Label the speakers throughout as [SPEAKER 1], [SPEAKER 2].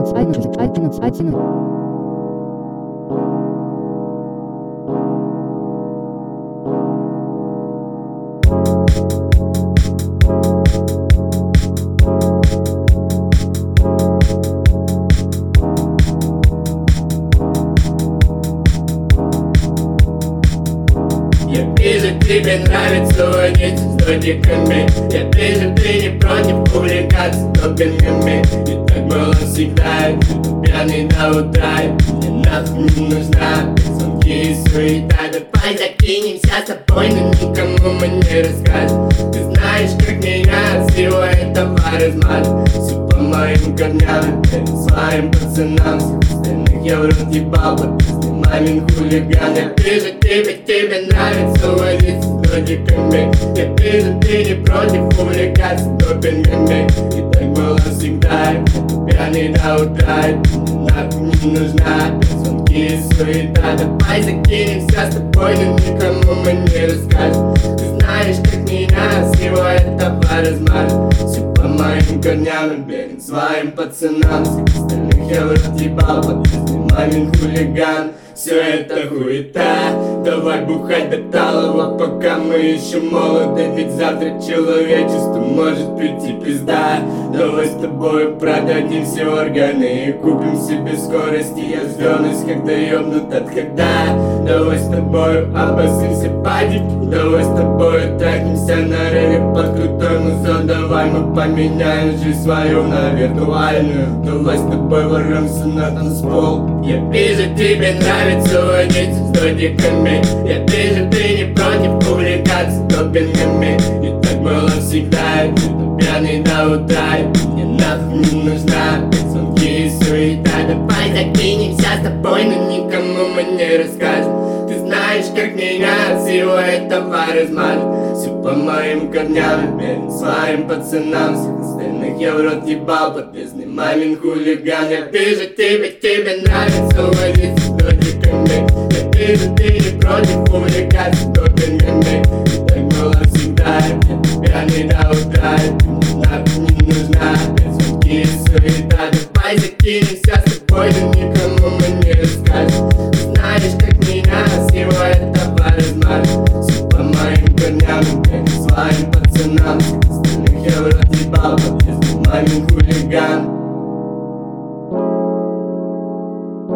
[SPEAKER 1] 11.
[SPEAKER 2] Я вижу, тебе нравится водить с додиками. Я вижу, ты не против увлекаться допингами. И так было всегда, ты пьяный до утра. Мне нахуй не нужна звонки и суета. Давай закинемся с тобой, но никому мы не расскажем. Ты знаешь, как меня от всего этого размажет. Все по моим корням, своим пацанам. Всех остальных я в рот ебал, подписный мамин хулиган. Я вижу, тебе нравится водить с додиками. Я вижу, ты не против увлекаться допингами. И так было всегда, пьяный до утра. Мне нахуй не нужна звонки и суета. Давай закинемся с тобой, но никому мы не расскажем. Ты знаешь, как меня от всего этого размажет. Все по моим корням, уверен своим пацанам. Всех остальных я в рот ебал, подписный мамин хулиган. Все это хуета, давай бухать до талого, пока мы еще молоды. Ведь завтра человечеству может прийти пизда. Давай с тобой продадим все органы и купим себе скорости. Я звёнусь, когда ёбнут от когда. Давай с тобой обоссымся падик. Давай с тобой трахнемся на реле под крутой музон. Давай мы поменяем жизнь свою на виртуальную. Давай с тобой ворвемся на танцпол. Я вижу, тебе нравится водить с додиками. Я вижу, ты не против увлекаться допингами. И так было всегда, ты пьяный до утра. Мне нахуй не нужна звонки и суета. Давай закинемся с тобой, но никому мы не расскажем. Ты знаешь, как меня от всего этого размажет. Все по моим корням, верен своим пацанам. Всех остальных я в рот ебал, подписный мамин хулиган. Я вижу, тебе нравится водить с додиками. Я вижу, ты не против увлекаться допингами. И так было всегда, пьяный до утра. Мне нахуй не нужна звонки и суета. Давай закинемся с тобой, но никому мы не расскажем. Ты знаешь, как меня от всего этого размажет. Все по моим корням, верен своим пацанам. Всех остальных я в рот ебал, подписный мамин хулиган.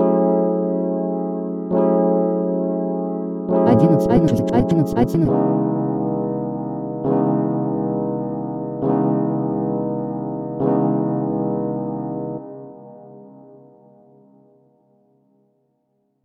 [SPEAKER 1] 11.